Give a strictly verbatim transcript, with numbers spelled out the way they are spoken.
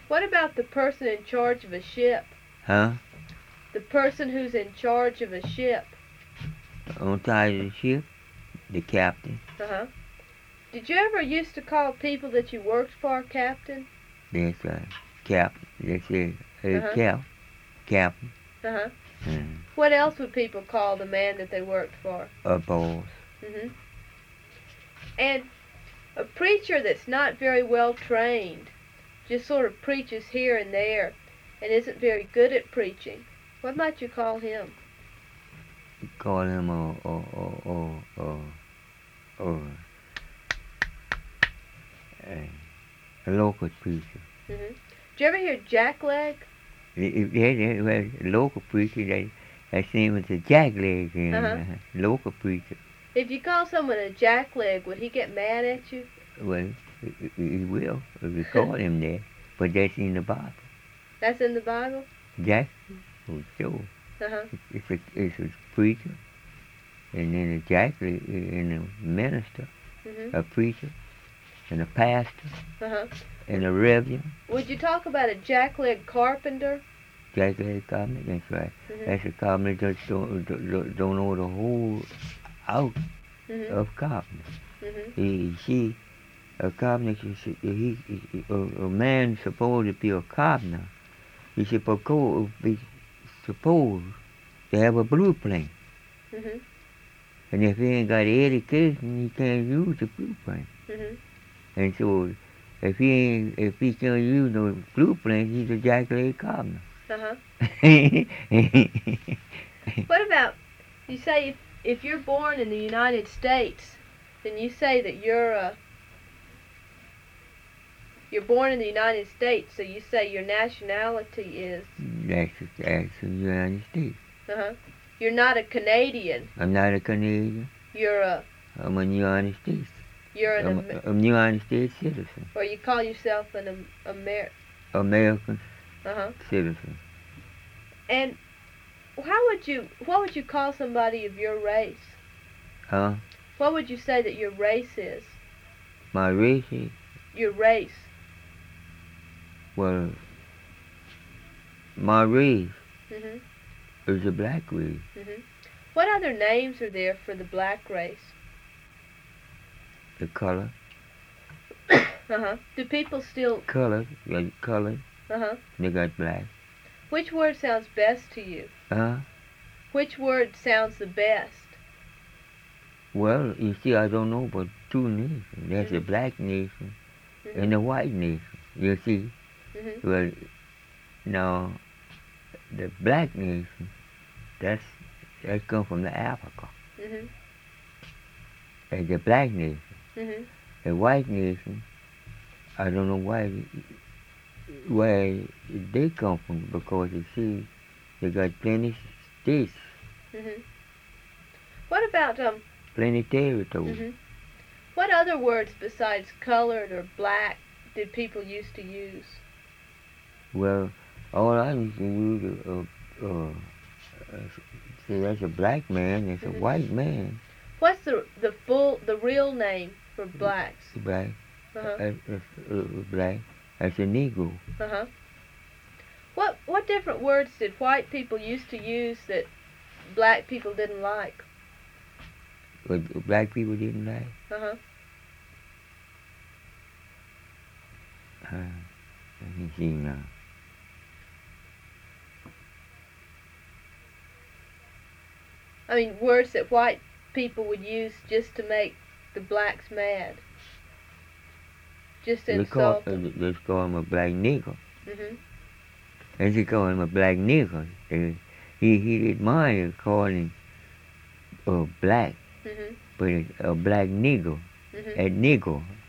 What about the person in charge of a ship? Huh? The person who's in charge of a ship. On top of the ship, the captain. Uh-huh. Did you ever used to call people that you worked for captain? That's right. Captain. That's it. Hey, Uh-huh. cap. Captain. Uh-huh. Mm. What else would people call the man that they worked for? A boss. Mm-hmm. And a preacher that's not very well trained, just sort of preaches here and there, and isn't very good at preaching, what might you call him? Call him a, a, a, a, a, a, a, a local preacher. Mm-hmm. Did you ever hear jackleg? Yeah, well, local preacher, that, that's name is a jackleg, and Uh-huh. uh, local preacher. If you call someone a jackleg, would he get mad at you? Well, he, he will, if you call him that, but that's in the Bible. That's in the Bible? Jack, oh, sure. Uh-huh. It's a, it's a preacher, and then a jackleg, and a minister, Mm-hmm. a preacher, and a pastor, Uh-huh. and a reverend. Would you talk about a jackleg carpenter? Jackleg carpenter, that's right. Mm-hmm. That's a carpenter that don't, don't, don't know the whole out Mm-hmm. of carpenter. Mm-hmm. He, she, a carpenter, he, he, he, a, a man supposed to be a carpenter. He should supposed be supposed to have a blueprint. Mm-hmm. And if he ain't got the education, he can't use the blueprint. Mm-hmm. And so, if he ain't, if he can't use no blueprint, he's a jackleg carpenter. Uh-huh. What about, you say if, if you're born in the United States, then you say that you're a, you're born in the United States, so you say your nationality is, That's, that's the United States. uh-huh. You're not a Canadian. I'm not a Canadian. You're a, I'm a United States. you're an, I'm Am- a, a United States citizen. or you call yourself an Am- Amer, American uh-huh. citizen. And how would you, what would you call somebody of your race? Huh? What would you say that your race is? My race is, Your race. well, my race Mm-hmm. is a black race. Mm-hmm. What other names are there for the black race? The color. Uh-huh. Do people still, Color. Like color. uh-huh. They got black. Which word sounds best to you? Huh? Which word sounds the best? Well, you see, I don't know but two nations. There's a Mhm. black nation Mm-hmm. and a white nation. You see? Mm-hmm. Well, now, the black nation, that's, that come from the Africa. Mm-hmm. And the black nation. Mm-hmm. The white nation, I don't know why, where they come from, because you see, they got plenty states, Mm-hmm. What about, um, plenty territory. mm-hmm. What other words besides colored or black did people used to use? Well, all I used to use, uh, uh, uh, see, that's a black man, that's Mhm. a white man, What's the the full, the real name for blacks? black, Uh-huh. uh, uh, uh, black, that's a Negro. Uh-huh. What what different words did white people used to use that black people didn't like? But black people didn't like. Uh-huh. Uh, let me see now. I mean, words that white people would use just to make the blacks mad. Just to They call, insult uh, them. they call him a black nigger. Mm-hmm. They just call him a black nigger. They, he, he didn't mind calling uh, black, Mm-hmm. but it's a black nigger, Mm-hmm. a nigger,